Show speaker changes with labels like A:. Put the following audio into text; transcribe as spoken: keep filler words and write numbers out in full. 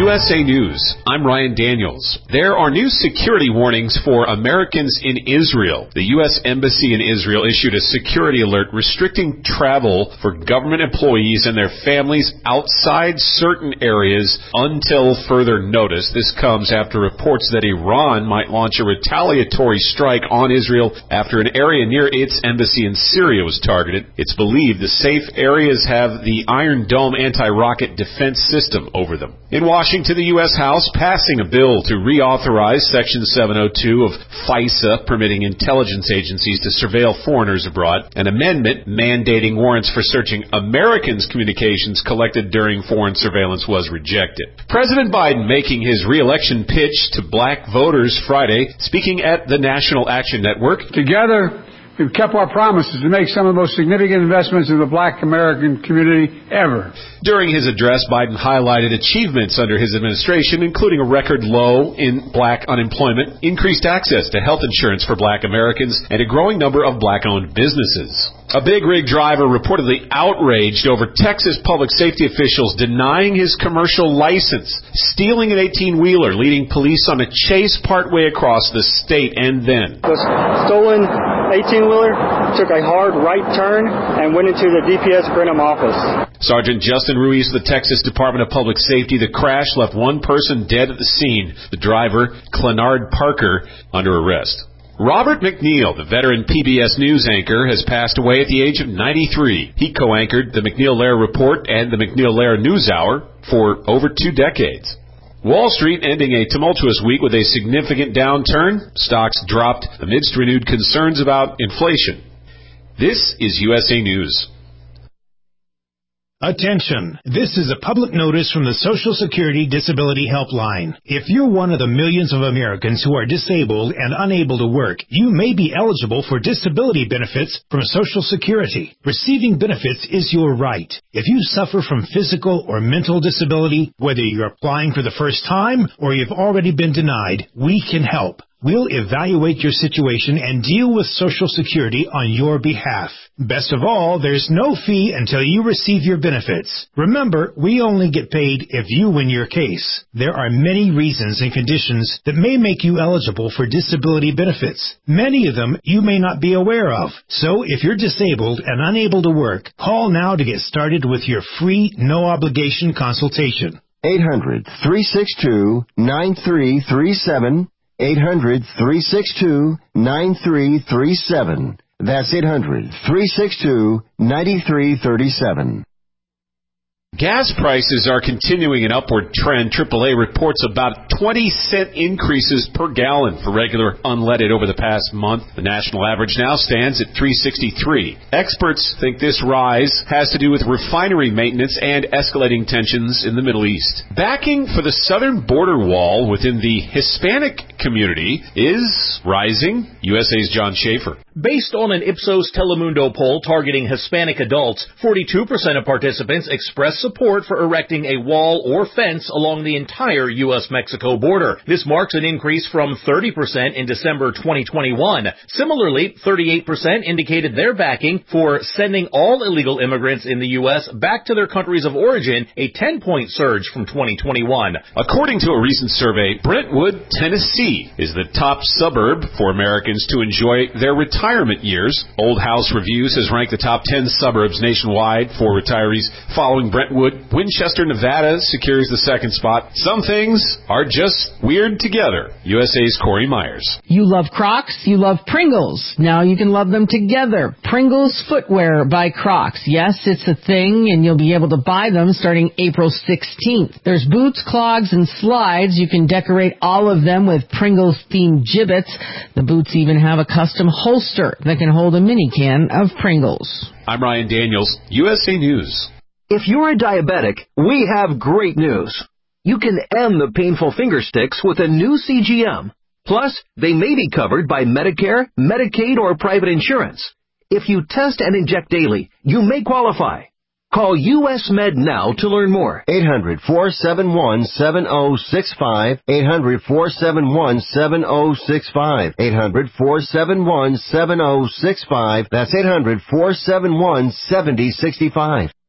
A: U S A News, I'm Ryan Daniels. There are new security warnings for Americans in Israel. The U S Embassy in Israel issued a security alert restricting travel for government employees and their families outside certain areas until further notice. This comes after reports that Iran might launch a retaliatory strike on Israel after an area near its embassy in Syria was targeted. It's believed the safe areas have the Iron Dome anti-rocket defense system over them. In Washington, the U S House passing a bill to reauthorize Section seven oh two of FISA, permitting intelligence agencies to surveil foreigners abroad. An amendment mandating warrants for searching Americans' communications collected during foreign surveillance was rejected. President Biden making his re-election pitch to black voters Friday, speaking at the National Action Network.
B: Together, we've kept our promises to make some of the most significant investments in the black American community ever.
A: During his address, Biden highlighted achievements under his administration, including a record low in black unemployment, increased access to health insurance for black Americans, and a growing number of black-owned businesses. A big rig driver reportedly outraged over Texas public safety officials denying his commercial license, stealing an eighteen-wheeler, leading police on a chase partway across the state, and then
C: the stolen eighteen-wheeler took a hard right turn and went into the D P S Brenham office.
A: Sergeant Justin Ruiz of the Texas Department of Public Safety. The crash left one person dead at the scene. The driver, Clenard Parker, under arrest. Robert McNeil, the veteran P B S News anchor, has passed away at the age of ninety-three. He co-anchored the McNeil-Lehrer Report and the McNeil-Lehrer News Hour for over two decades. Wall Street ending a tumultuous week with a significant downturn. Stocks dropped amidst renewed concerns about inflation. This is U S A News.
D: Attention! This is a public notice from the Social Security Disability Helpline. If you're one of the millions of Americans who are disabled and unable to work, you may be eligible for disability benefits from Social Security. Receiving benefits is your right. If you suffer from physical or mental disability, whether you're applying for the first time or you've already been denied, we can help. We'll evaluate your situation and deal with Social Security on your behalf. Best of all, there's no fee until you receive your benefits. Remember, we only get paid if you win your case. There are many reasons and conditions that may make you eligible for disability benefits. Many of them you may not be aware of. So if you're disabled and unable to work, call now to get started with your free, no-obligation consultation.
E: eight hundred, three six two, nine three three seven. eight hundred, three six two, nine three three seven. That's eight hundred, three six two, nine three three seven.
A: Gas prices are continuing an upward trend. triple A reports about twenty cent increases per gallon for regular unleaded over the past month. The national average now stands at three sixty-three. Experts think this rise has to do with refinery maintenance and escalating tensions in the Middle East. Backing for the southern border wall within the Hispanic community is rising. U S A's John Schaefer.
F: Based on an Ipsos Telemundo poll targeting Hispanic adults, forty-two percent of participants expressed support for erecting a wall or fence along the entire U S Mexico border. This marks an increase from thirty percent in December twenty twenty-one. Similarly, thirty-eight percent indicated their backing for sending all illegal immigrants in the U S back to their countries of origin, a ten-point surge from twenty twenty-one.
A: According to a recent survey, Brentwood, Tennessee is the top suburb for Americans to enjoy their retirement years. Old House Reviews has ranked the top ten suburbs nationwide for retirees. Following Brentwood, Winchester, Nevada secures the second spot. Some things are just weird together. U S A's Corey Myers.
G: You love Crocs, you love Pringles. Now you can love them together. Pringles Footwear by Crocs. Yes, it's a thing, and you'll be able to buy them starting April sixteenth. There's boots, clogs, and slides. You can decorate all of them with Pringles-themed gibbets. The boots even have a custom holster that can hold a mini can of Pringles.
A: I'm Ryan Daniels, U S A News.
H: If you're a diabetic, we have great news. You can end the painful finger sticks with a new C G M. Plus, they may be covered by Medicare, Medicaid, or private insurance. If you test and inject daily, you may qualify. Call U S Med now to learn more.
E: eight hundred, four seven one, seven oh six five. eight hundred, four seven one, seven oh six five. eight hundred, four seven one, seven oh six five. That's eight hundred, four seven one, seven oh six five.